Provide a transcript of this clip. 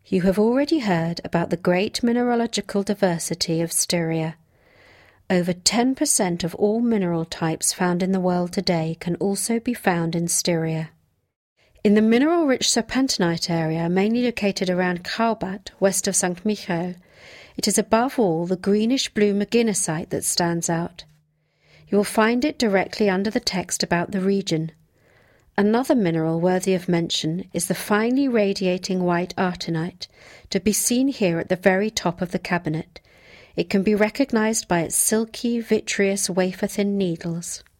You have already heard about the great mineralogical diversity of Styria. Over 10% of all mineral types found in the world today can also be found in Styria. In the mineral-rich serpentinite area, mainly located around Kalbat, west of St. Michael, it is above all the greenish-blue marginisite that stands out. You will find it directly under the text about the region. Another mineral worthy of mention is the finely radiating white artenite, to be seen here at the very top of the cabinet. It can be recognized by its silky, vitreous, wafer-thin needles.